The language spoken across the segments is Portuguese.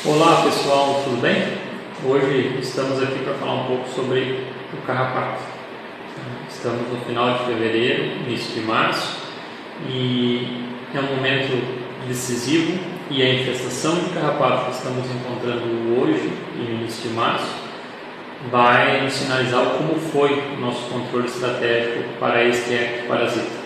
Olá pessoal, tudo bem? Hoje estamos aqui para falar um pouco sobre o carrapato. Estamos no final de fevereiro, início de março, e é um momento decisivo, e a infestação de carrapato que estamos encontrando hoje e no início de março vai nos sinalizar como foi o nosso controle estratégico para este ectoparasita.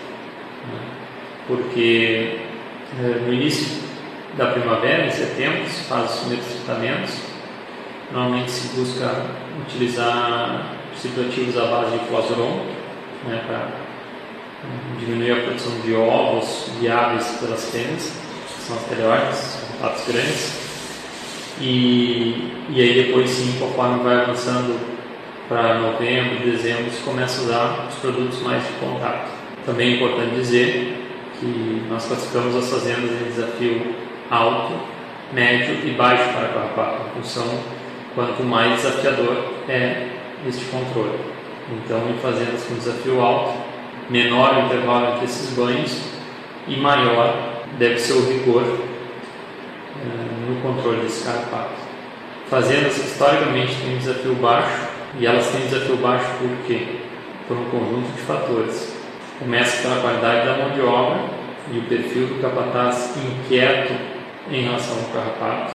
Porque no início da primavera, em setembro, se faz os primeiros tratamentos. Normalmente se busca utilizar cicloativos à base de fluazuron, para diminuir a produção de ovos viáveis pelas fêmeas, que são as teleóides, patos grandes. E aí depois sim, conforme vai avançando para novembro, dezembro, se começa a usar os produtos mais de contato. Também é importante dizer que nós classificamos as fazendas em desafio alto, médio e baixo para carrapato, em função quanto mais desafiador é este controle. Então, em fazendas com desafio alto, menor o intervalo entre esses banhos e maior deve ser o rigor no controle desse carrapato. Fazendas que historicamente têm desafio baixo, e elas têm desafio baixo por quê? Por um conjunto de fatores. Começa pela qualidade da mão de obra e o perfil do capataz inquieto em relação ao carrapato.